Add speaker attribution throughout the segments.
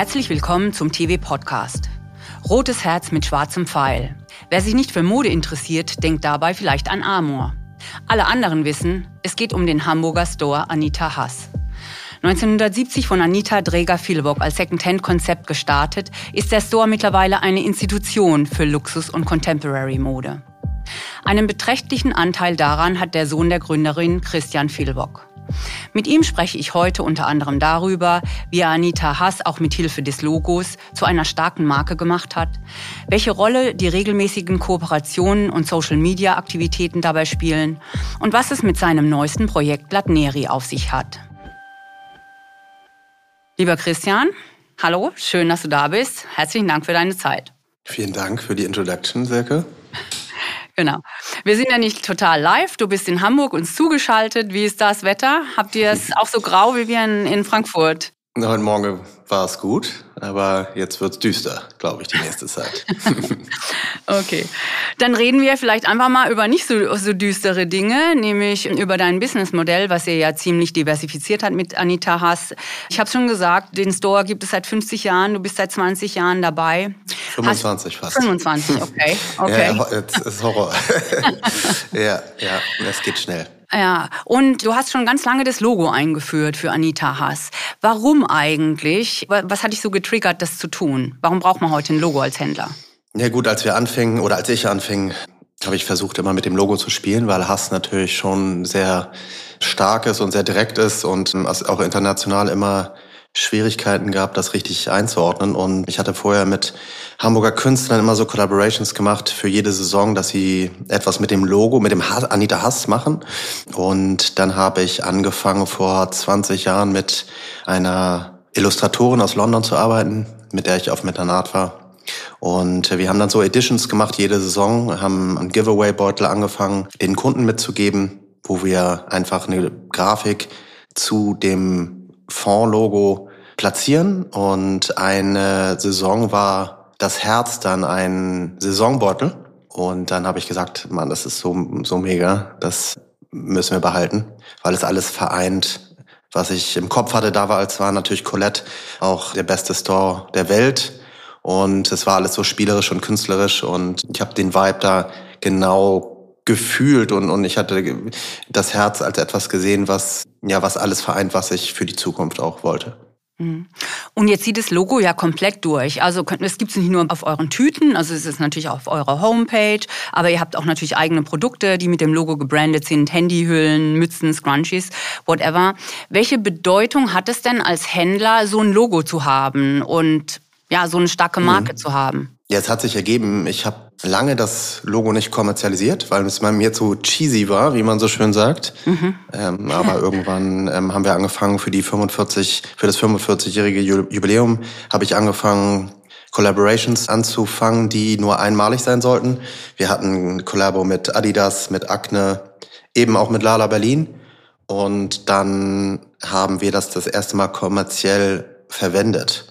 Speaker 1: Herzlich willkommen zum TV-Podcast. Rotes Herz mit schwarzem Pfeil. Wer sich nicht für Mode interessiert, denkt dabei vielleicht an Amor. Alle anderen wissen, es geht um den Hamburger Store Anita Hass. 1970 von Anita Dreger-Vilvock als Second-Hand-Konzept gestartet, ist der Store mittlerweile eine Institution für Luxus- und Contemporary-Mode. Einen beträchtlichen Anteil daran hat der Sohn der Gründerin Christian Vilvock. Mit ihm spreche ich heute unter anderem darüber, wie er Anita Hass auch mit Hilfe des Logos zu einer starken Marke gemacht hat, welche Rolle die regelmäßigen Kooperationen und Social-Media-Aktivitäten dabei spielen und was es mit seinem neuesten Projekt Latneri auf sich hat. Lieber Christian, hallo, schön, dass du da bist. Herzlichen Dank für deine Zeit.
Speaker 2: Vielen Dank für die Introduction, Silke.
Speaker 1: Genau. Wir sind ja nicht total live. Du bist in Hamburg uns zugeschaltet. Wie ist das Wetter? Habt ihr es auch so grau wie wir in Frankfurt?
Speaker 2: Heute Morgen war es gut, aber jetzt wird es düster, glaube ich, die nächste Zeit.
Speaker 1: Okay, dann reden wir vielleicht einfach mal über nicht so düstere Dinge, nämlich über dein Businessmodell, was ihr ja ziemlich diversifiziert hat mit Anita Hass. Ich habe schon gesagt, den Store gibt es seit 50 Jahren, du bist seit 20 Jahren dabei.
Speaker 2: 25 fast.
Speaker 1: 25, okay.
Speaker 2: Ja, jetzt ist Horror. ja, es geht schnell.
Speaker 1: Ja, und du hast schon ganz lange das Logo eingeführt für Anita Hass. Warum eigentlich? Was hat dich so getriggert, das zu tun? Warum braucht man heute ein Logo als Händler?
Speaker 2: Ja gut, als ich anfing, habe ich versucht, immer mit dem Logo zu spielen, weil Hass natürlich schon sehr stark ist und sehr direkt ist und es auch international immer Schwierigkeiten gab, das richtig einzuordnen. Und ich hatte vorher mit Hamburger Künstlern immer so Collaborations gemacht für jede Saison, dass sie etwas mit dem Logo, mit dem Anita Hass machen. Und dann habe ich angefangen, vor 20 Jahren mit einer Illustratorin aus London zu arbeiten, mit der ich auf Metanat war. Und wir haben dann so Editions gemacht, jede Saison, haben einen Giveaway-Beutel angefangen, den Kunden mitzugeben, wo wir einfach eine Grafik zu dem Fond-Logo platzieren. Und eine Saison war das Herz dann ein Saisonbeutel. Und dann habe ich gesagt, Mann, das ist so mega, das müssen wir behalten, weil es alles vereint, was ich im Kopf hatte. Damals war natürlich Colette auch der beste Store der Welt. Und es war alles so spielerisch und künstlerisch. Und ich habe den Vibe da genau gefühlt und ich hatte das Herz als etwas gesehen, was alles vereint, was ich für die Zukunft auch wollte.
Speaker 1: Und jetzt sieht das Logo ja komplett durch. Also es gibt es nicht nur auf euren Tüten, also es ist natürlich auch auf eurer Homepage, aber ihr habt auch natürlich eigene Produkte, die mit dem Logo gebrandet sind, Handyhüllen, Mützen, Scrunchies, whatever. Welche Bedeutung hat es denn als Händler, so ein Logo zu haben und ja, so eine starke Marke zu haben?
Speaker 2: Ja, es hat sich ergeben, ich habe lange das Logo nicht kommerzialisiert, weil es bei mir zu cheesy war, wie man so schön sagt. Aber irgendwann haben wir angefangen für das 45-jährige Jubiläum, habe ich angefangen, Collaborations anzufangen, die nur einmalig sein sollten. Wir hatten ein Kollabo mit Adidas, mit Acne, eben auch mit Lala Berlin. Und dann haben wir das erste Mal kommerziell verwendet.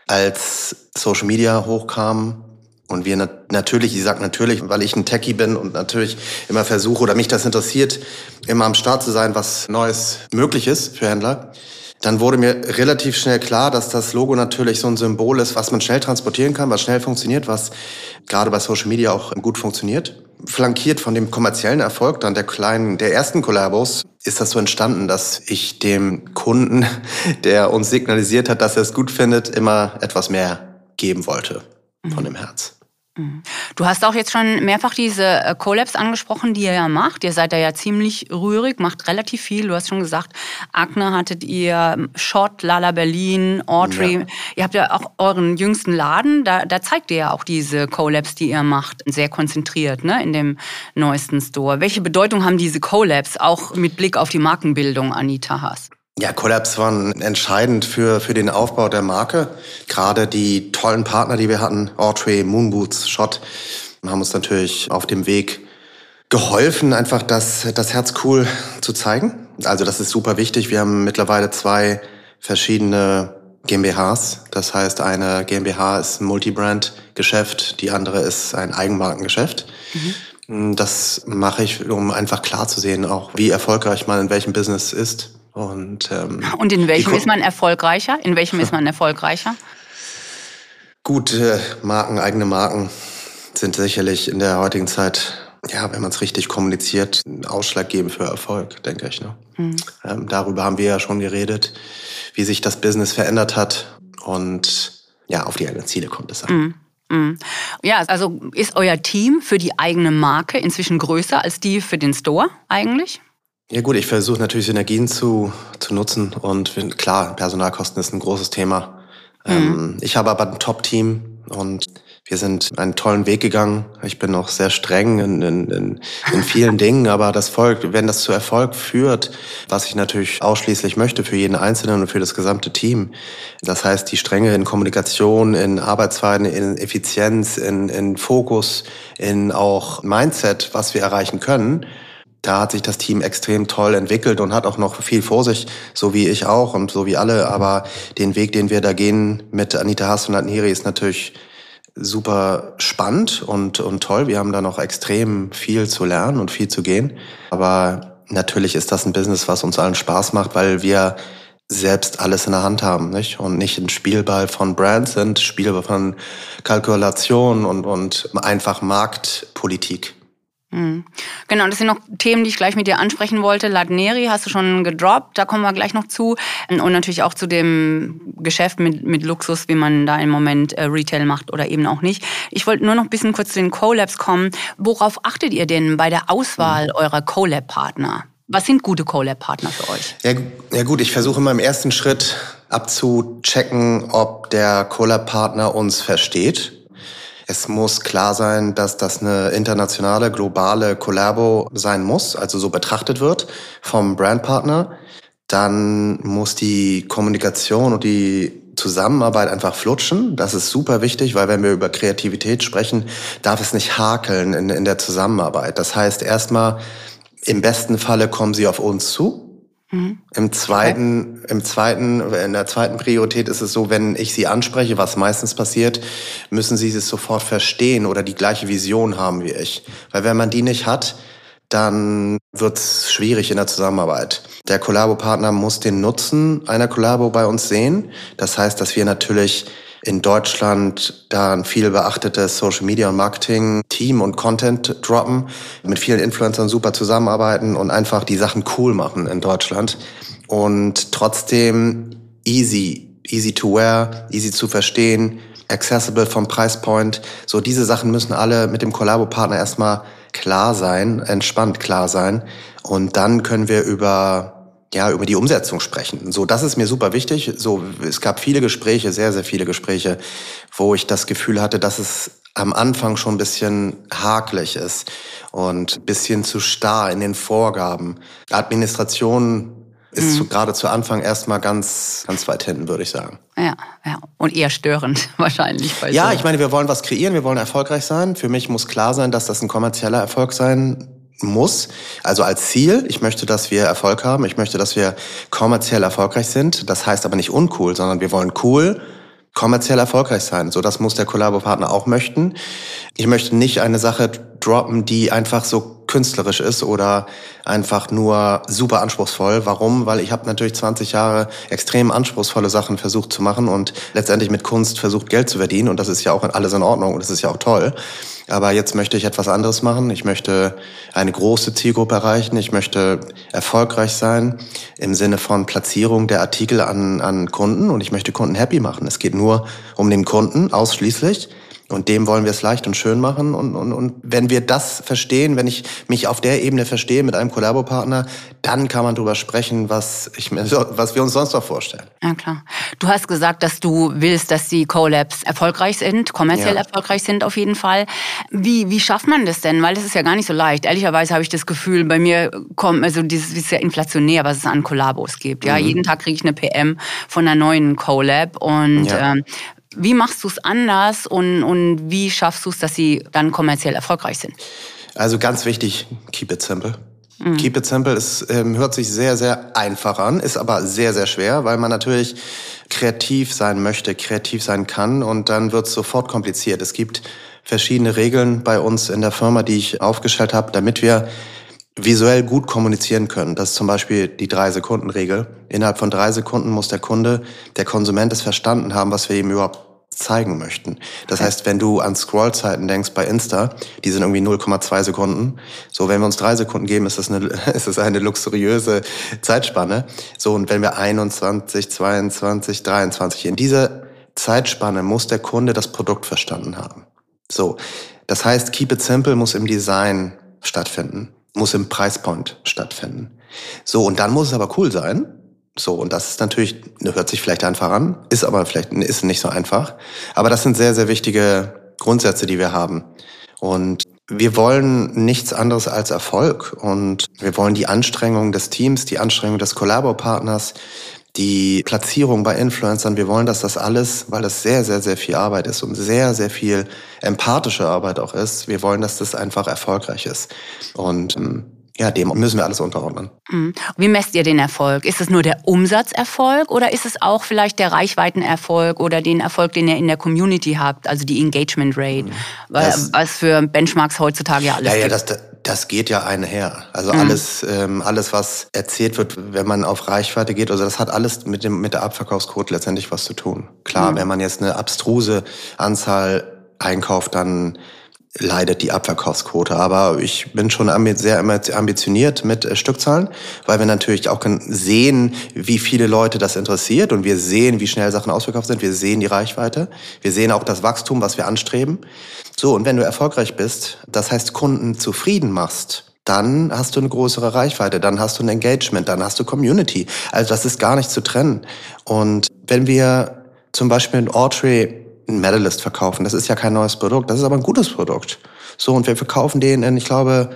Speaker 2: Als Social Media hochkam und wir natürlich, ich sag natürlich, weil ich ein Techie bin und natürlich immer versuche oder mich das interessiert, immer am Start zu sein, was Neues möglich ist für Händler, dann wurde mir relativ schnell klar, dass das Logo natürlich so ein Symbol ist, was man schnell transportieren kann, was schnell funktioniert, was gerade bei Social Media auch gut funktioniert. Flankiert von dem kommerziellen Erfolg dann der ersten Kollabos ist das so entstanden, dass ich dem Kunden, der uns signalisiert hat, dass er es gut findet, immer etwas mehr geben wollte von dem Herz.
Speaker 1: Du hast auch jetzt schon mehrfach diese Collabs angesprochen, die ihr ja macht. Ihr seid da ja ziemlich rührig, macht relativ viel. Du hast schon gesagt, Acne hattet ihr, Schott, Lala Berlin, Audrey. Ja. Ihr habt ja auch euren jüngsten Laden. Da zeigt ihr ja auch diese Collabs, die ihr macht, sehr konzentriert, ne, in dem neuesten Store. Welche Bedeutung haben diese Collabs auch mit Blick auf die Markenbildung Anita Hass?
Speaker 2: Ja, Collabs waren entscheidend für den Aufbau der Marke. Gerade die tollen Partner, die wir hatten, Audrey, Moonboots, Schott, haben uns natürlich auf dem Weg geholfen, einfach das Herz cool zu zeigen. Also das ist super wichtig. Wir haben mittlerweile 2 verschiedene GmbHs. Das heißt, eine GmbH ist ein Multibrand-Geschäft, die andere ist ein Eigenmarkengeschäft. Das mache ich, um einfach klar zu sehen, auch wie erfolgreich man in welchem Business ist. Und
Speaker 1: in welchem ist man erfolgreicher?
Speaker 2: Gute Marken, eigene Marken sind sicherlich in der heutigen Zeit, ja, wenn man es richtig kommuniziert, ausschlaggebend für Erfolg, denke ich. Ne? Darüber haben wir ja schon geredet, wie sich das Business verändert hat und ja, auf die eigenen Ziele kommt es an.
Speaker 1: Ja, also ist euer Team für die eigene Marke inzwischen größer als die für den Store eigentlich?
Speaker 2: Ja gut, ich versuche natürlich Synergien zu nutzen und klar, Personalkosten ist ein großes Thema. Ich habe aber ein Top-Team und wir sind einen tollen Weg gegangen. Ich bin auch sehr streng in vielen Dingen, aber wenn das zu Erfolg führt, was ich natürlich ausschließlich möchte für jeden Einzelnen und für das gesamte Team, das heißt die Strenge in Kommunikation, in Arbeitsweisen, in Effizienz, in Fokus, in auch Mindset, was wir erreichen können, da hat sich das Team extrem toll entwickelt und hat auch noch viel vor sich, so wie ich auch und so wie alle. Aber den Weg, den wir da gehen mit Anita Haas und Adniri, ist natürlich super spannend und toll. Wir haben da noch extrem viel zu lernen und viel zu gehen. Aber natürlich ist das ein Business, was uns allen Spaß macht, weil wir selbst alles in der Hand haben, nicht? Und nicht ein Spielball von Brands sind, Spielball von Kalkulation und einfach Marktpolitik.
Speaker 1: Genau, das sind noch Themen, die ich gleich mit dir ansprechen wollte. Ladneri hast du schon gedroppt, da kommen wir gleich noch zu. Und natürlich auch zu dem Geschäft mit Luxus, wie man da im Moment Retail macht oder eben auch nicht. Ich wollte nur noch ein bisschen kurz zu den Collabs kommen. Worauf achtet ihr denn bei der Auswahl eurer Collab-Partner? Was sind gute Collab-Partner für euch?
Speaker 2: Ja gut, ich versuche immer im ersten Schritt abzuchecken, ob der Collab-Partner uns versteht. Es muss klar sein, dass das eine internationale, globale Kollabo sein muss, also so betrachtet wird vom Brandpartner. Dann muss die Kommunikation und die Zusammenarbeit einfach flutschen. Das ist super wichtig, weil wenn wir über Kreativität sprechen, darf es nicht hakeln in der Zusammenarbeit. Das heißt, erstmal, im besten Falle kommen sie auf uns zu. In der zweiten Priorität ist es so, wenn ich sie anspreche, was meistens passiert, müssen sie es sofort verstehen oder die gleiche Vision haben wie ich. Weil wenn man die nicht hat, dann wird's schwierig in der Zusammenarbeit. Der Kollabo-Partner muss den Nutzen einer Kollabo bei uns sehen. Das heißt, dass wir natürlich in Deutschland da ein viel beachtetes Social Media und Marketing Team und Content droppen, mit vielen Influencern super zusammenarbeiten und einfach die Sachen cool machen in Deutschland und trotzdem easy to wear, easy zu verstehen, accessible vom Preispoint. So diese Sachen müssen alle mit dem Kollabo-Partner erstmal klar sein, entspannt klar sein und dann können wir über die Umsetzung sprechen. So, das ist mir super wichtig. So, es gab viele Gespräche, sehr, sehr viele Gespräche, wo ich das Gefühl hatte, dass es am Anfang schon ein bisschen hakelig ist und ein bisschen zu starr in den Vorgaben. Administration ist gerade zu Anfang erstmal ganz, ganz weit hinten, würde ich sagen.
Speaker 1: Ja. Und eher störend wahrscheinlich.
Speaker 2: Ja, ich meine, wir wollen was kreieren, wir wollen erfolgreich sein. Für mich muss klar sein, dass das ein kommerzieller Erfolg sein muss. Also als Ziel, ich möchte, dass wir Erfolg haben. Ich möchte, dass wir kommerziell erfolgreich sind. Das heißt aber nicht uncool, sondern wir wollen cool, kommerziell erfolgreich sein. So, das muss der Kollabo-Partner auch möchten. Ich möchte nicht eine Sache droppen, die einfach so künstlerisch ist oder einfach nur super anspruchsvoll. Warum? Weil ich habe natürlich 20 Jahre extrem anspruchsvolle Sachen versucht zu machen und letztendlich mit Kunst versucht, Geld zu verdienen. Und das ist ja auch alles in Ordnung und das ist ja auch toll. Aber jetzt möchte ich etwas anderes machen. Ich möchte eine große Zielgruppe erreichen. Ich möchte erfolgreich sein im Sinne von Platzierung der Artikel an Kunden. Und ich möchte Kunden happy machen. Es geht nur um den Kunden ausschließlich. Und dem wollen wir es leicht und schön machen. Und wenn wir das verstehen, wenn ich mich auf der Ebene verstehe mit einem Kollabo-Partner, dann kann man darüber sprechen, was wir uns sonst noch vorstellen.
Speaker 1: Ja, klar. Du hast gesagt, dass du willst, dass die Collabs erfolgreich sind, kommerziell erfolgreich sind auf jeden Fall. Wie schafft man das denn? Weil das ist ja gar nicht so leicht. Ehrlicherweise habe ich das Gefühl, bei mir kommt, also dieses ist ja inflationär, was es an Kollabos gibt. Ja, jeden Tag kriege ich eine PM von einer neuen Collab und wie machst du es anders und wie schaffst du es, dass sie dann kommerziell erfolgreich sind?
Speaker 2: Also ganz wichtig, keep it simple. Keep it simple hört sich sehr, sehr einfach an, ist aber sehr, sehr schwer, weil man natürlich kreativ sein möchte, kreativ sein kann und dann wird es sofort kompliziert. Es gibt verschiedene Regeln bei uns in der Firma, die ich aufgestellt habe, damit wir visuell gut kommunizieren können. Das ist zum Beispiel die 3-Sekunden-Regel. Innerhalb von 3 Sekunden muss der Konsument es verstanden haben, was wir ihm überhaupt zeigen möchten. Das heißt, wenn du an Scrollzeiten denkst bei Insta, die sind irgendwie 0,2 Sekunden. So, wenn wir uns 3 Sekunden geben, ist das eine luxuriöse Zeitspanne. So, und wenn wir 21, 22, 23, in dieser Zeitspanne muss der Kunde das Produkt verstanden haben. So, das heißt, Keep It Simple muss im Design stattfinden, muss im Preispoint stattfinden. So, und dann muss es aber cool sein. So, und das ist natürlich, hört sich vielleicht einfach an, ist aber vielleicht ist nicht so einfach. Aber das sind sehr, sehr wichtige Grundsätze, die wir haben. Und wir wollen nichts anderes als Erfolg. Und wir wollen die Anstrengung des Teams, die Anstrengung des Collabo-Partners, die Platzierung bei Influencern, wir wollen, dass das alles, weil das sehr, sehr, sehr viel Arbeit ist und sehr, sehr viel empathische Arbeit auch ist, wir wollen, dass das einfach erfolgreich ist. Und ja, dem müssen wir alles unterordnen.
Speaker 1: Wie messt ihr den Erfolg? Ist es nur der Umsatzerfolg oder ist es auch vielleicht der Reichweitenerfolg oder den Erfolg, den ihr in der Community habt, also die Engagement Rate, was für Benchmarks heutzutage ja alles gibt?
Speaker 2: Das geht ja einher. Also alles, was erzählt wird, wenn man auf Reichweite geht, also das hat alles mit der Abverkaufsquote letztendlich was zu tun. Klar, wenn man jetzt eine abstruse Anzahl einkauft, dann leidet die Abverkaufsquote. Aber ich bin schon sehr ambitioniert mit Stückzahlen, weil wir natürlich auch sehen, wie viele Leute das interessiert und wir sehen, wie schnell Sachen ausverkauft sind. Wir sehen die Reichweite. Wir sehen auch das Wachstum, was wir anstreben. So, und wenn du erfolgreich bist, das heißt Kunden zufrieden machst, dann hast du eine größere Reichweite, dann hast du ein Engagement, dann hast du Community. Also das ist gar nicht zu trennen. Und wenn wir zum Beispiel in Autry einen Medalist verkaufen, das ist ja kein neues Produkt, das ist aber ein gutes Produkt. So, und wir verkaufen den in, ich glaube,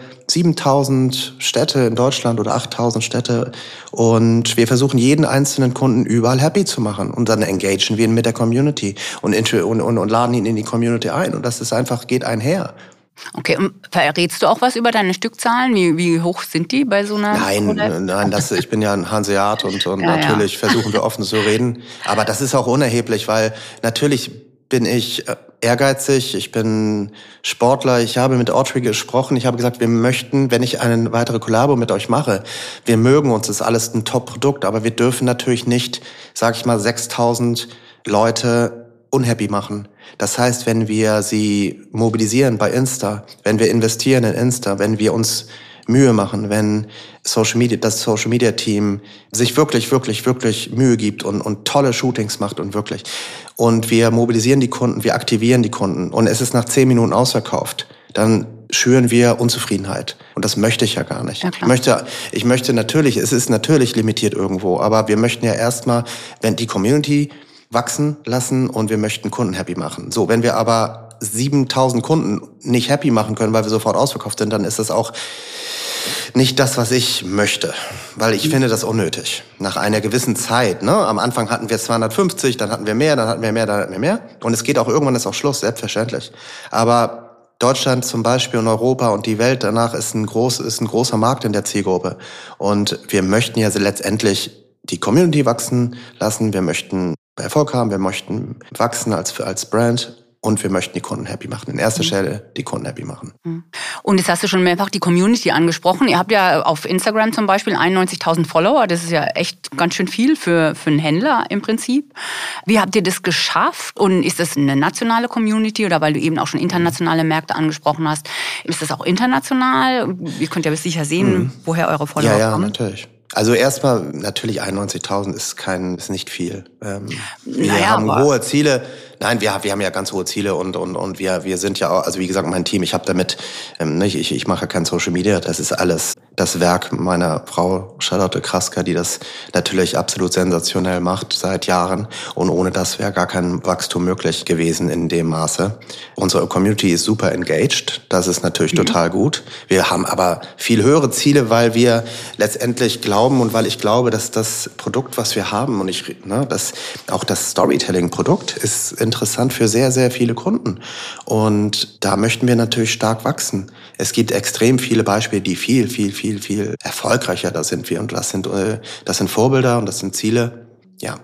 Speaker 2: 7.000 Städte in Deutschland oder 8.000 Städte und wir versuchen jeden einzelnen Kunden überall happy zu machen und dann engagen wir ihn mit der Community und laden ihn in die Community ein und das ist einfach, geht einher.
Speaker 1: Okay, und verrätst du auch was über deine Stückzahlen? Wie hoch sind die bei so einer?
Speaker 2: Nein, ich bin ja ein Hanseat und natürlich versuchen wir offen zu reden, aber das ist auch unerheblich, weil natürlich bin ich ehrgeizig, ich bin Sportler, ich habe mit Autry gesprochen, ich habe gesagt, wir möchten, wenn ich eine weitere Kollabo mit euch mache, wir mögen uns, das ist alles ein Top-Produkt, aber wir dürfen natürlich nicht, sag ich mal, 6.000 Leute unhappy machen. Das heißt, wenn wir sie mobilisieren bei Insta, wenn wir investieren in Insta, wenn wir uns Mühe machen, wenn das Social Media Team sich wirklich, wirklich, wirklich Mühe gibt und tolle Shootings macht und wir mobilisieren die Kunden, wir aktivieren die Kunden und es ist nach 10 Minuten ausverkauft, dann schüren wir Unzufriedenheit. Und das möchte ich ja gar nicht. Ja, ich möchte natürlich, es ist natürlich limitiert irgendwo, aber wir möchten ja erstmal, wenn die Community wachsen lassen und wir möchten Kunden happy machen. So, wenn wir aber 7.000 Kunden nicht happy machen können, weil wir sofort ausverkauft sind, dann ist das auch nicht das, was ich möchte, weil ich finde das unnötig. Nach einer gewissen Zeit, ne? Am Anfang hatten wir 250, dann hatten wir mehr, dann hatten wir mehr, dann hatten wir mehr. Und es geht auch, irgendwann ist auch Schluss, selbstverständlich. Aber Deutschland zum Beispiel und Europa und die Welt danach ist ein großer Markt in der Zielgruppe. Und wir möchten ja letztendlich die Community wachsen lassen, wir möchten Erfolg haben, wir möchten wachsen als Brand. Und wir möchten die Kunden happy machen. In erster Stelle die Kunden happy machen.
Speaker 1: Und jetzt hast du schon mehrfach die Community angesprochen. Ihr habt ja auf Instagram zum Beispiel 91.000 Follower. Das ist ja echt ganz schön viel für einen Händler im Prinzip. Wie habt ihr das geschafft? Und ist das eine nationale Community? Oder weil du eben auch schon internationale Märkte angesprochen hast, ist das auch international? Ihr könnt ja sicher sehen, woher eure Follower kommen.
Speaker 2: Ja, natürlich. Also erstmal, natürlich 91.000 ist nicht viel. Wir haben hohe Ziele. Nein, wir haben ja ganz hohe Ziele und wir sind ja auch, also wie gesagt, mein Team, ich habe damit, ich mache kein Social Media, das ist alles das Werk meiner Frau Charlotte Krasker, die das natürlich absolut sensationell macht seit Jahren und ohne das wäre gar kein Wachstum möglich gewesen in dem Maße. Unsere Community ist super engaged, das ist natürlich total gut. Wir haben aber viel höhere Ziele, weil wir letztendlich glauben und weil ich glaube, dass das Produkt, was wir haben und auch das Storytelling-Produkt ist interessant für sehr, sehr viele Kunden. Und da möchten wir natürlich stark wachsen. Es gibt extrem viele Beispiele, die viel, viel, viel, viel erfolgreicher da sind wir. Und das sind Vorbilder und das sind Ziele, ja.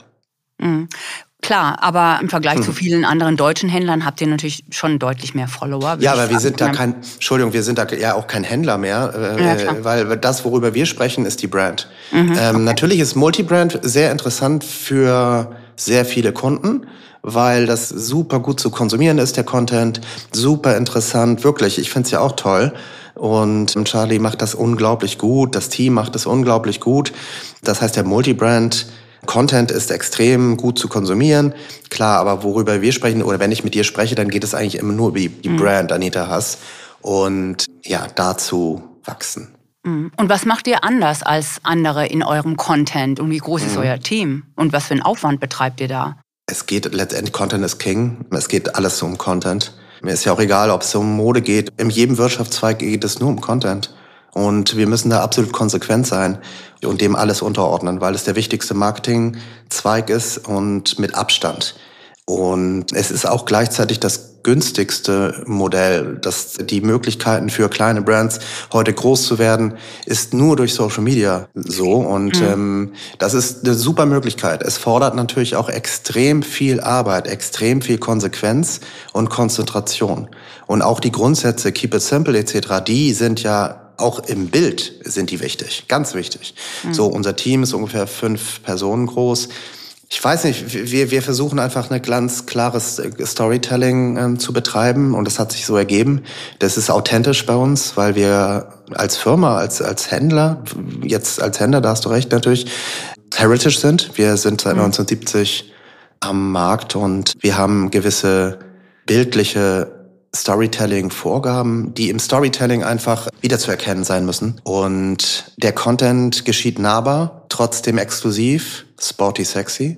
Speaker 1: Klar, aber im Vergleich zu vielen anderen deutschen Händlern habt ihr natürlich schon deutlich mehr Follower.
Speaker 2: Ja, aber wir sind da ja auch kein Händler mehr, weil das, worüber wir sprechen, ist die Brand. Okay. Natürlich ist Multibrand sehr interessant für sehr viele Kunden, weil das super gut zu konsumieren ist, der Content, super interessant, wirklich, ich finde es ja auch toll. Und Charlie macht das unglaublich gut, das Team macht das unglaublich gut. Das heißt, der Multibrand-Content ist extrem gut zu konsumieren. Klar, aber worüber wir sprechen, oder wenn ich mit dir spreche, dann geht es eigentlich immer nur über die Brand Anita Hass. Und ja, dazu wachsen.
Speaker 1: Und was macht ihr anders als andere in eurem Content? Und wie groß ist euer Team? Und was für einen Aufwand betreibt ihr da?
Speaker 2: Es geht letztendlich, Content ist King. Es geht alles um Content. Mir ist ja auch egal, ob es um Mode geht. In jedem Wirtschaftszweig geht es nur um Content. Und wir müssen da absolut konsequent sein und dem alles unterordnen, weil es der wichtigste Marketingzweig ist und mit Abstand. Und es ist auch gleichzeitig das günstigste Modell, dass die Möglichkeiten für kleine Brands heute groß zu werden, ist nur durch Social Media so. Und das ist eine super Möglichkeit. Es fordert natürlich auch extrem viel Arbeit, extrem viel Konsequenz und Konzentration. Und auch die Grundsätze, keep it simple etc., die sind ja auch im Bild sind die wichtig, ganz wichtig. So, unser Team ist ungefähr 5 Personen groß. Ich weiß nicht, wir versuchen einfach ein ganz klares Storytelling zu betreiben und das hat sich so ergeben. Das ist authentisch bei uns, weil wir als Firma, als Händler, jetzt als Händler, da hast du recht natürlich, Heritage sind. Wir sind seit 1970 am Markt und wir haben gewisse bildliche Storytelling-Vorgaben, die im Storytelling einfach wiederzuerkennen sein müssen. Und der Content geschieht nahbar, trotzdem exklusiv, sporty, sexy,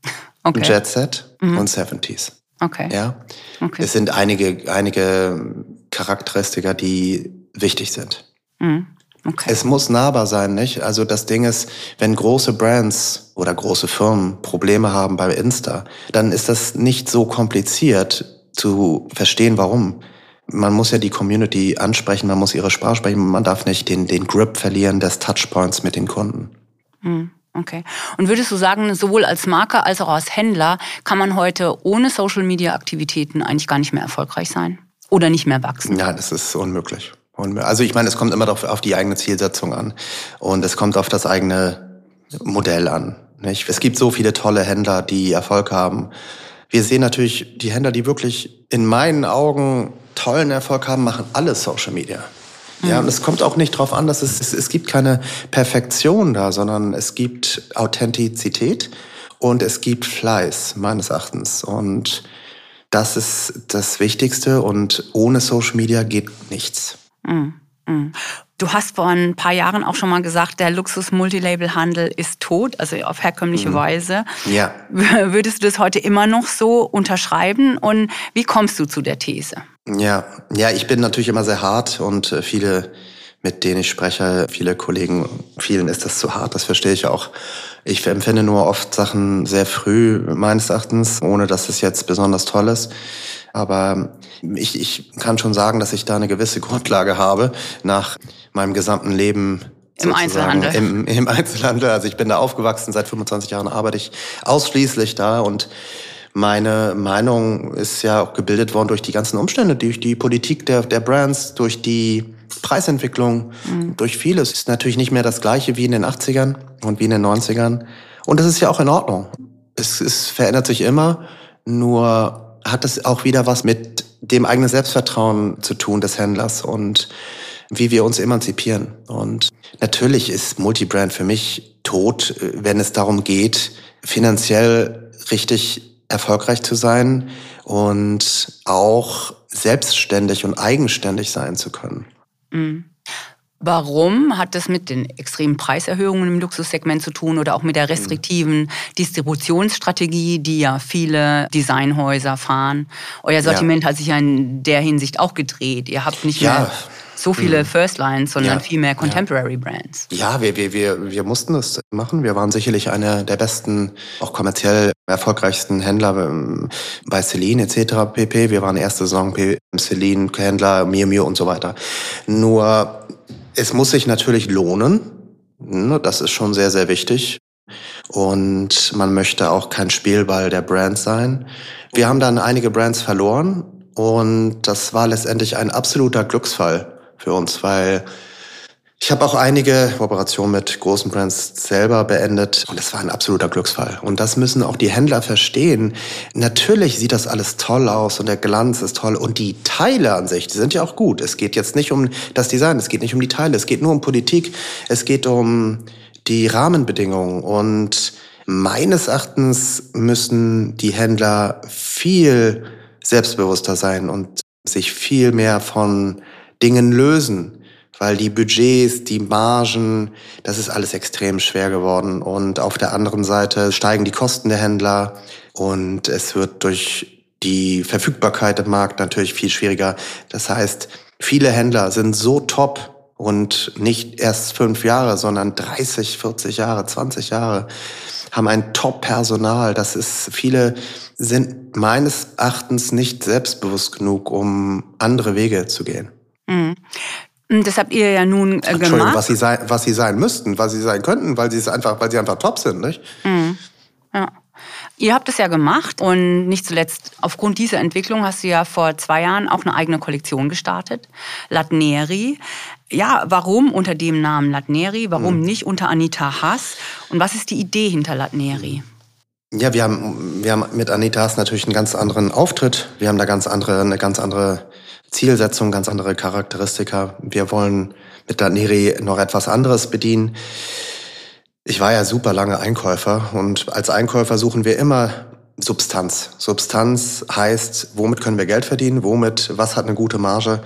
Speaker 2: Jet Set und 70s.
Speaker 1: Okay.
Speaker 2: Ja. Okay. Es sind einige Charakteristika, die wichtig sind. Okay. Es muss nahbar sein, nicht? Also das Ding ist, wenn große Brands oder große Firmen Probleme haben bei Insta, dann ist das nicht so kompliziert zu verstehen, warum. Man muss ja die Community ansprechen, man muss ihre Sprache sprechen, man darf nicht den Grip verlieren des Touchpoints mit den Kunden.
Speaker 1: Okay. Und würdest du sagen, sowohl als Marke als auch als Händler kann man heute ohne Social-Media-Aktivitäten eigentlich gar nicht mehr erfolgreich sein? Oder nicht mehr wachsen?
Speaker 2: Ja, das ist unmöglich. Also ich meine, es kommt immer auf die eigene Zielsetzung an und es kommt auf das eigene Modell an. Nicht? Es gibt so viele tolle Händler, die Erfolg haben. Wir sehen natürlich die Händler, die wirklich in meinen Augen tollen Erfolg haben, machen alle Social Media. Ja, und es kommt auch nicht drauf an, dass es gibt keine Perfektion da, sondern es gibt Authentizität und es gibt Fleiß, meines Erachtens. Und das ist das Wichtigste und ohne Social Media geht nichts.
Speaker 1: Du hast vor ein paar Jahren auch schon mal gesagt, der Luxus-Multilabel-Handel ist tot, also auf herkömmliche Weise.
Speaker 2: Ja.
Speaker 1: Würdest du das heute immer noch so unterschreiben? Und wie kommst du zu der These?
Speaker 2: Ja, ich bin natürlich immer sehr hart und viele, mit denen ich spreche, viele Kollegen, vielen ist das zu hart, das verstehe ich auch. Ich empfinde nur oft Sachen sehr früh, meines Erachtens, ohne dass es jetzt besonders toll ist. Aber ich kann schon sagen, dass ich da eine gewisse Grundlage habe nach meinem gesamten Leben.
Speaker 1: Im Einzelhandel.
Speaker 2: Im Einzelhandel. Also ich bin da aufgewachsen, seit 25 Jahren arbeite ich ausschließlich da und meine Meinung ist ja auch gebildet worden durch die ganzen Umstände, durch die Politik der Brands, durch die Preisentwicklung, durch vieles. Es ist natürlich nicht mehr das Gleiche wie in den 80ern und wie in den 90ern. Und das ist ja auch in Ordnung. Es verändert sich immer, nur hat es auch wieder was mit dem eigenen Selbstvertrauen zu tun des Händlers und wie wir uns emanzipieren. Und natürlich ist Multibrand für mich tot, wenn es darum geht, finanziell richtig erfolgreich zu sein und auch selbstständig und eigenständig sein zu können.
Speaker 1: Warum? Hat das mit den extremen Preiserhöhungen im Luxussegment zu tun oder auch mit der restriktiven Distributionsstrategie, die ja viele Designhäuser fahren? Euer Sortiment hat sich ja in der Hinsicht auch gedreht. Ihr habt nicht mehr so viele First Lines, sondern viel mehr Contemporary Brands.
Speaker 2: Ja, wir mussten das machen. Wir waren sicherlich einer der besten, auch kommerziell erfolgreichsten Händler bei Celine etc. pp. Wir waren erste Saison Celine-Händler, Miu Miu und so weiter. Nur es muss sich natürlich lohnen. Das ist schon sehr, sehr wichtig. Und man möchte auch kein Spielball der Brands sein. Wir haben dann einige Brands verloren und das war letztendlich ein absoluter Glücksfall für uns, weil Ich habe auch einige Kooperationen mit großen Brands selber beendet und das war ein absoluter Glücksfall. Und das müssen auch die Händler verstehen. Natürlich sieht das alles toll aus und der Glanz ist toll und die Teile an sich, die sind ja auch gut. Es geht jetzt nicht um das Design, es geht nicht um die Teile, es geht nur um Politik, es geht um die Rahmenbedingungen und meines Erachtens müssen die Händler viel selbstbewusster sein und sich viel mehr von Dingen lösen. Weil die Budgets, die Margen, das ist alles extrem schwer geworden. Und auf der anderen Seite steigen die Kosten der Händler und es wird durch die Verfügbarkeit im Markt natürlich viel schwieriger. Das heißt, viele Händler sind so top und nicht erst 5 Jahre, sondern 30, 40 Jahre, 20 Jahre, haben ein Top-Personal. Viele sind meines Erachtens nicht selbstbewusst genug, um andere Wege zu gehen.
Speaker 1: Mhm. Das habt ihr ja nun gemacht.
Speaker 2: Entschuldigung, was sie sein müssten, was sie sein könnten, weil sie einfach top sind, nicht?
Speaker 1: Mhm. Ja. Ihr habt es ja gemacht und nicht zuletzt aufgrund dieser Entwicklung hast du ja vor 2 Jahren auch eine eigene Kollektion gestartet, Latneri. Ja, warum unter dem Namen Latneri? Warum nicht unter Anita Haas? Und was ist die Idee hinter Latneri?
Speaker 2: Ja, wir haben mit Anita Haas natürlich einen ganz anderen Auftritt. Wir haben da eine ganz andere Zielsetzung, ganz andere Charakteristika. Wir wollen mit Latneri noch etwas anderes bedienen. Ich war ja super lange Einkäufer und als Einkäufer suchen wir immer Substanz. Substanz heißt, womit können wir Geld verdienen, was hat eine gute Marge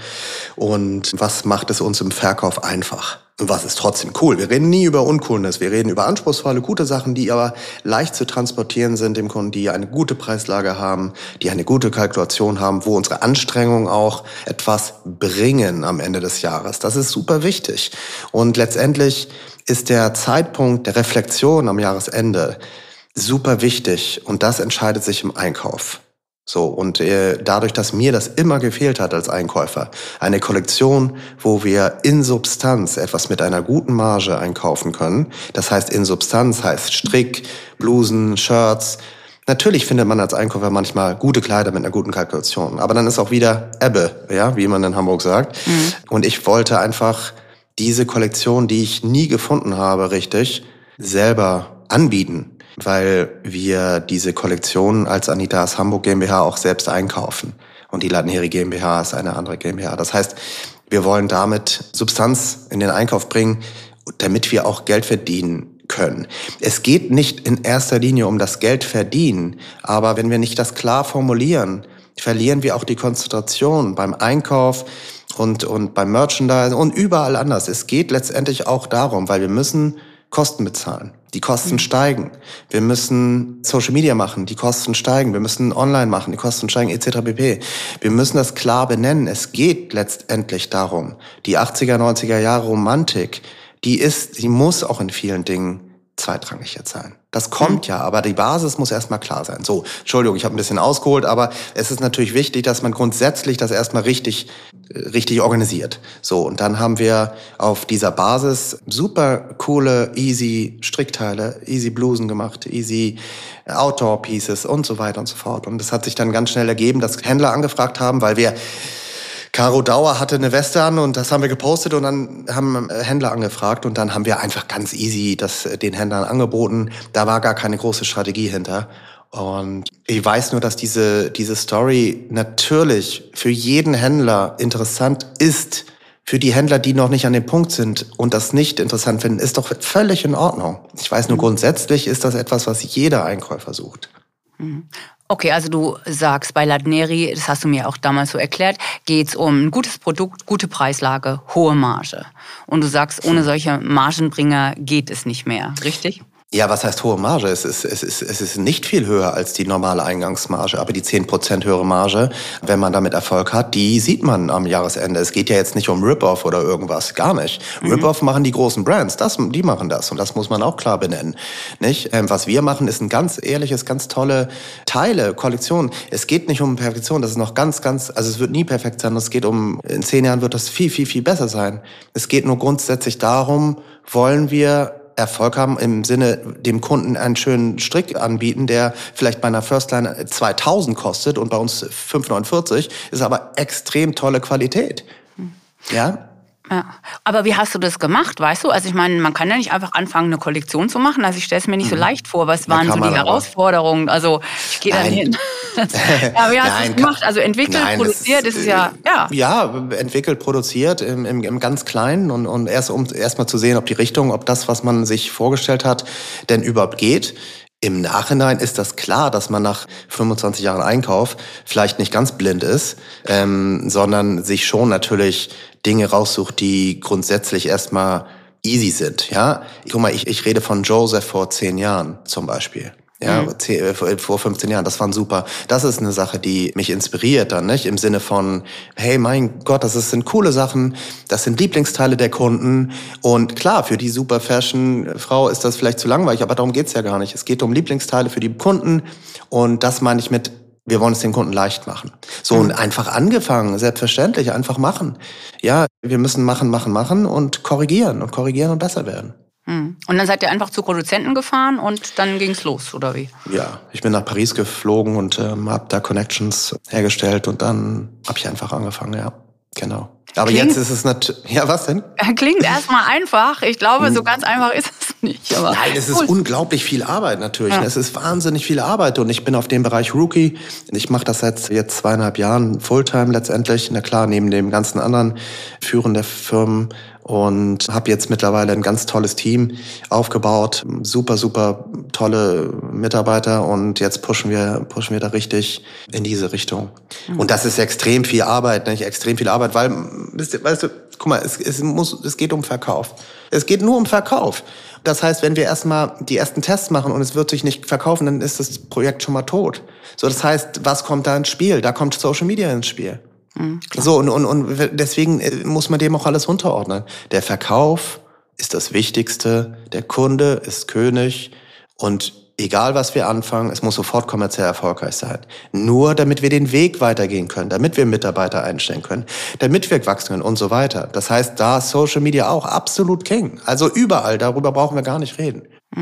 Speaker 2: und was macht es uns im Verkauf einfach. Und was ist trotzdem cool. Wir reden nie über Uncoolness, wir reden über anspruchsvolle, gute Sachen, die aber leicht zu transportieren sind dem Kunden, die eine gute Preislage haben, die eine gute Kalkulation haben, wo unsere Anstrengungen auch etwas bringen am Ende des Jahres. Das ist super wichtig. Und letztendlich ist der Zeitpunkt der Reflexion am Jahresende super wichtig und das entscheidet sich im Einkauf. So, und dadurch, dass mir das immer gefehlt hat als Einkäufer, eine Kollektion, wo wir in Substanz etwas mit einer guten Marge einkaufen können. Das heißt, in Substanz heißt Strick, Blusen, Shirts. Natürlich findet man als Einkäufer manchmal gute Kleider mit einer guten Kalkulation. Aber dann ist auch wieder Ebbe, ja, wie man in Hamburg sagt. Mhm. Und ich wollte einfach diese Kollektion, die ich nie gefunden habe, richtig, selber anbieten. Weil wir diese Kollektion als Anita Haas Hamburg GmbH auch selbst einkaufen. Und die Latneri GmbH ist eine andere GmbH. Das heißt, wir wollen damit Substanz in den Einkauf bringen, damit wir auch Geld verdienen können. Es geht nicht in erster Linie um das Geld verdienen, aber wenn wir nicht das klar formulieren, verlieren wir auch die Konzentration beim Einkauf und beim Merchandise und überall anders. Es geht letztendlich auch darum, weil wir müssen Kosten bezahlen. Die Kosten steigen. Wir müssen Social Media machen, die Kosten steigen. Wir müssen online machen, die Kosten steigen, etc. pp. Wir müssen das klar benennen. Es geht letztendlich darum, die 80er, 90er Jahre Romantik, die muss auch in vielen Dingen zweitrangig jetzt sein. Das kommt ja, aber die Basis muss erstmal klar sein. So, Entschuldigung, ich habe ein bisschen ausgeholt, aber es ist natürlich wichtig, dass man grundsätzlich das erstmal richtig organisiert. So, und dann haben wir auf dieser Basis super coole, easy Strickteile, easy Blusen gemacht, easy Outdoor Pieces und so weiter und so fort. Und es hat sich dann ganz schnell ergeben, dass Händler angefragt haben, weil Caro Dauer hatte eine Weste an und das haben wir gepostet und dann haben Händler angefragt und dann haben wir einfach ganz easy das den Händlern angeboten. Da war gar keine große Strategie hinter. Und ich weiß nur, dass diese Story natürlich für jeden Händler interessant ist. Für die Händler, die noch nicht an dem Punkt sind und das nicht interessant finden, ist doch völlig in Ordnung. Ich weiß nur, grundsätzlich ist das etwas, was jeder Einkäufer sucht.
Speaker 1: Okay, also du sagst, bei Latneri, das hast du mir auch damals so erklärt, geht's um ein gutes Produkt, gute Preislage, hohe Marge. Und du sagst, ohne solche Margenbringer geht es nicht mehr, richtig?
Speaker 2: Ja, was heißt hohe Marge? Es ist nicht viel höher als die normale Eingangsmarge, aber die 10% höhere Marge, wenn man damit Erfolg hat, die sieht man am Jahresende. Es geht ja jetzt nicht um Rip-Off oder irgendwas, gar nicht. Rip-Off machen die großen Brands, die machen das und das muss man auch klar benennen. Nicht? Was wir machen, ist ein ganz ehrliches, ganz tolle Teile, Kollektion. Es geht nicht um Perfektion, das ist noch ganz, also es wird nie perfekt sein. Es geht in 10 Jahren wird das viel, viel, viel besser sein. Es geht nur grundsätzlich darum, wollen wir Erfolg haben im Sinne, dem Kunden einen schönen Strick anbieten, der vielleicht bei einer Firstline 2000 kostet und bei uns 5,49, ist aber extrem tolle Qualität. Ja?
Speaker 1: Ja. Aber wie hast du das gemacht, weißt du? Also ich meine, man kann ja nicht einfach anfangen, eine Kollektion zu machen. Also ich stelle es mir nicht so leicht vor. Was waren so die Herausforderungen? Also ich gehe dann hin. Ja, wie hast du es gemacht? Also entwickelt, produziert, ist es ja.
Speaker 2: Ja, entwickelt, produziert im ganz Kleinen und erst mal zu sehen, ob das, was man sich vorgestellt hat, denn überhaupt geht. Im Nachhinein ist das klar, dass man nach 25 Jahren Einkauf vielleicht nicht ganz blind ist, sondern sich schon natürlich Dinge raussucht, die grundsätzlich erstmal easy sind. Ja, guck mal, ich rede von Joseph vor 10 Jahren zum Beispiel. Ja, vor 15 Jahren, das waren super. Das ist eine Sache, die mich inspiriert dann, nicht? Im Sinne von, hey, mein Gott, sind coole Sachen, das sind Lieblingsteile der Kunden. Und klar, für die Super Fashion Frau ist das vielleicht zu langweilig, aber darum geht's ja gar nicht. Es geht um Lieblingsteile für die Kunden und das meine ich mit, wir wollen es den Kunden leicht machen. So, und einfach angefangen, selbstverständlich, einfach machen. Ja, wir müssen machen und korrigieren und besser werden.
Speaker 1: Und dann seid ihr einfach zu Produzenten gefahren und dann ging's los, oder wie?
Speaker 2: Ja, ich bin nach Paris geflogen und habe da Connections hergestellt und dann habe ich einfach angefangen, ja, genau. Aber jetzt ist es natürlich... Ja, was denn?
Speaker 1: Klingt erstmal einfach. Ich glaube, so ganz einfach ist es nicht. Aber
Speaker 2: nein, es ist unglaublich viel Arbeit natürlich. Ja. Es ist wahnsinnig viel Arbeit und ich bin auf dem Bereich Rookie. Ich mache das seit jetzt 2,5 Jahren Fulltime letztendlich. Na klar, neben dem ganzen anderen Führen der Firmen. Und habe jetzt mittlerweile ein ganz tolles Team aufgebaut, super tolle Mitarbeiter und jetzt pushen wir da richtig in diese Richtung. Und das ist extrem viel Arbeit, nicht? Extrem viel Arbeit, weil, weißt du, guck mal, es geht um Verkauf. Es geht nur um Verkauf. Das heißt, wenn wir erstmal die ersten Tests machen und es wird sich nicht verkaufen, dann ist das Projekt schon mal tot. So, das heißt, was kommt da ins Spiel? Da kommt Social Media ins Spiel. So, und deswegen muss man dem auch alles unterordnen. Der Verkauf ist das Wichtigste, der Kunde ist König und egal was wir anfangen, es muss sofort kommerziell erfolgreich sein. Nur damit wir den Weg weitergehen können, damit wir Mitarbeiter einstellen können, damit wir wachsen können und so weiter. Das heißt, da ist Social Media auch absolut King. Also überall, darüber brauchen wir gar nicht reden.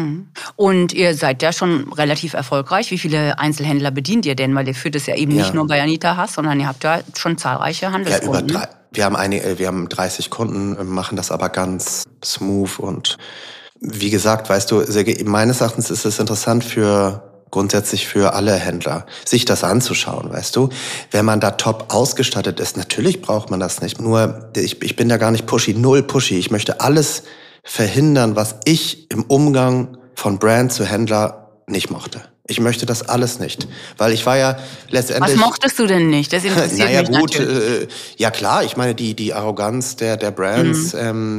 Speaker 1: Und ihr seid ja schon relativ erfolgreich. Wie viele Einzelhändler bedient ihr denn? Weil ihr führt es ja eben nicht nur bei Anita Hass, sondern ihr habt ja schon zahlreiche Handelskunden.
Speaker 2: Ja, wir haben 30 Kunden, machen das aber ganz smooth und wie gesagt, weißt du, meines Erachtens ist es interessant grundsätzlich für alle Händler, sich das anzuschauen, weißt du. Wenn man da top ausgestattet ist, natürlich braucht man das nicht. Nur, ich bin da gar nicht null pushy. Ich möchte alles verhindern, was ich im Umgang von Brand zu Händler nicht mochte. Ich möchte das alles nicht, weil ich war ja letztendlich...
Speaker 1: Was mochtest du denn nicht? Das interessiert mich natürlich.
Speaker 2: Ja klar, ich meine die Arroganz der Brands,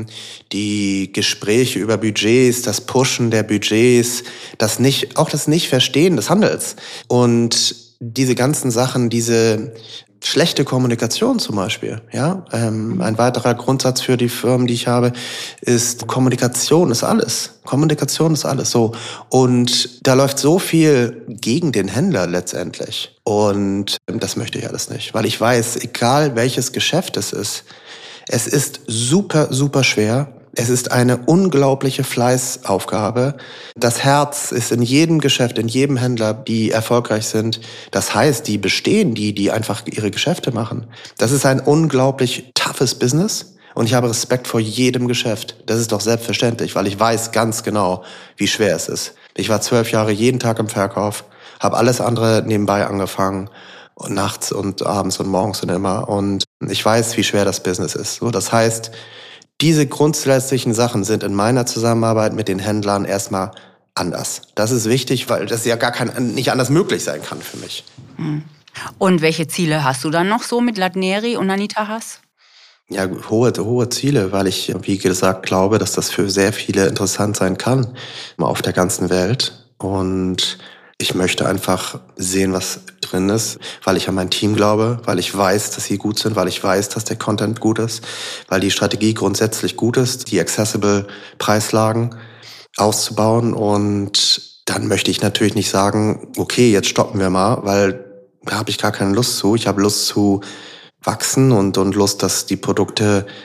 Speaker 2: die Gespräche über Budgets, das Pushen der Budgets, das Nicht-Verstehen des Handels und diese ganzen Sachen, diese schlechte Kommunikation zum Beispiel, ja. Ein weiterer Grundsatz für die Firmen, die ich habe, ist Kommunikation ist alles. Kommunikation ist alles, so. Und da läuft so viel gegen den Händler letztendlich. Und das möchte ich alles nicht, weil ich weiß, egal welches Geschäft es ist super, super schwer. Es ist eine unglaubliche Fleißaufgabe. Das Herz ist in jedem Geschäft, in jedem Händler, die erfolgreich sind. Das heißt, die bestehen, die einfach ihre Geschäfte machen. Das ist ein unglaublich toughes Business. Und ich habe Respekt vor jedem Geschäft. Das ist doch selbstverständlich, weil ich weiß ganz genau, wie schwer es ist. Ich war 12 Jahre jeden Tag im Verkauf, habe alles andere nebenbei angefangen. Und nachts und abends und morgens und immer. Und ich weiß, wie schwer das Business ist. So, das heißt, diese grundsätzlichen Sachen sind in meiner Zusammenarbeit mit den Händlern erstmal anders. Das ist wichtig, weil das ja nicht anders möglich sein kann für mich.
Speaker 1: Und welche Ziele hast du dann noch so mit Ladneri und Anita Hass?
Speaker 2: Ja, hohe Ziele, weil ich, wie gesagt, glaube, dass das für sehr viele interessant sein kann auf der ganzen Welt. Und ich möchte einfach sehen, was drin ist, weil ich an mein Team glaube, weil ich weiß, dass sie gut sind, weil ich weiß, dass der Content gut ist, weil die Strategie grundsätzlich gut ist, die accessible Preislagen auszubauen. Und dann möchte ich natürlich nicht sagen, okay, jetzt stoppen wir mal, weil da habe ich gar keine Lust zu. Ich habe Lust zu wachsen und Lust, dass die Produkte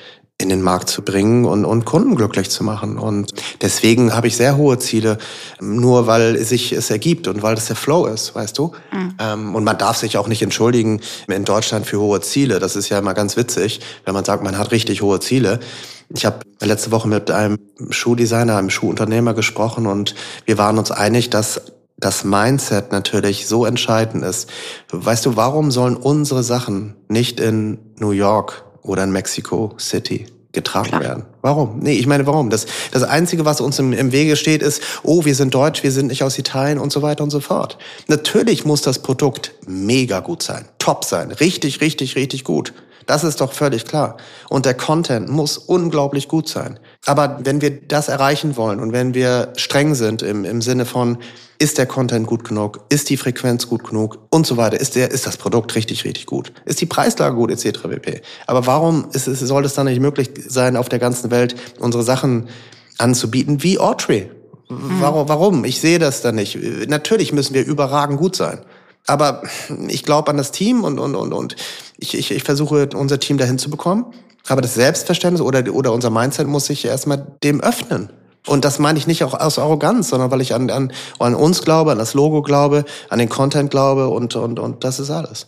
Speaker 2: in den Markt zu bringen und Kunden glücklich zu machen. Und deswegen habe ich sehr hohe Ziele, nur weil sich es ergibt und weil das der Flow ist, weißt du? Und man darf sich auch nicht entschuldigen in Deutschland für hohe Ziele. Das ist ja immer ganz witzig, wenn man sagt, man hat richtig hohe Ziele. Ich habe letzte Woche mit einem Schuhdesigner, einem Schuhunternehmer gesprochen und wir waren uns einig, dass das Mindset natürlich so entscheidend ist. Weißt du, warum sollen unsere Sachen nicht in New York oder in Mexico City getragen werden? Warum? Nee, ich meine, warum? Das Einzige, was uns im Wege steht, ist, oh, wir sind deutsch, wir sind nicht aus Italien und so weiter und so fort. Natürlich muss das Produkt mega gut sein, top sein, richtig, richtig, richtig gut. Das ist doch völlig klar. Und der Content muss unglaublich gut sein. Aber wenn wir das erreichen wollen und wenn wir streng sind im Sinne von, ist der Content gut genug, ist die Frequenz gut genug und so weiter, ist das Produkt richtig, richtig gut, ist die Preislage gut etc. pp. Aber warum soll es dann nicht möglich sein, auf der ganzen Welt unsere Sachen anzubieten wie Autry? Warum? Ich sehe das da nicht. Natürlich müssen wir überragend gut sein. Aber ich glaube an das Team und ich versuche, unser Team dahin zu bekommen. Aber das Selbstverständnis oder unser Mindset muss sich erstmal dem öffnen. Und das meine ich nicht auch aus Arroganz, sondern weil ich an uns glaube, an das Logo glaube, an den Content glaube und das ist alles.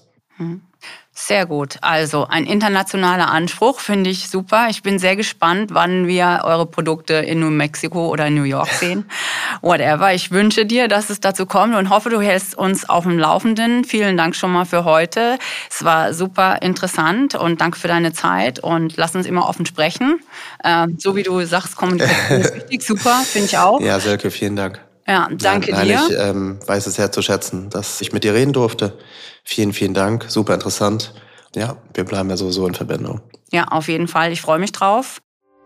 Speaker 1: Sehr gut. Also ein internationaler Anspruch, finde ich super. Ich bin sehr gespannt, wann wir eure Produkte in New Mexico oder New York sehen. Whatever. Ich wünsche dir, dass es dazu kommt und hoffe, du hältst uns auf dem Laufenden. Vielen Dank schon mal für heute. Es war super interessant und danke für deine Zeit und lass uns immer offen sprechen. So wie du sagst, Kommunikation ist wichtig. Super, finde ich auch.
Speaker 2: Ja, Silke, vielen Dank.
Speaker 1: Ja, danke dir.
Speaker 2: Ich weiß es sehr zu schätzen, dass ich mit dir reden durfte. Vielen, vielen Dank. Super interessant. Ja, wir bleiben ja sowieso in Verbindung.
Speaker 1: Ja, auf jeden Fall. Ich freue mich drauf.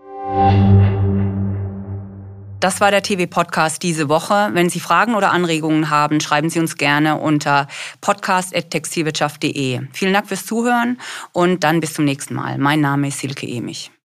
Speaker 1: Das war der TV-Podcast diese Woche. Wenn Sie Fragen oder Anregungen haben, schreiben Sie uns gerne unter podcast@textilwirtschaft.de. Vielen Dank fürs Zuhören und dann bis zum nächsten Mal. Mein Name ist Silke Emich.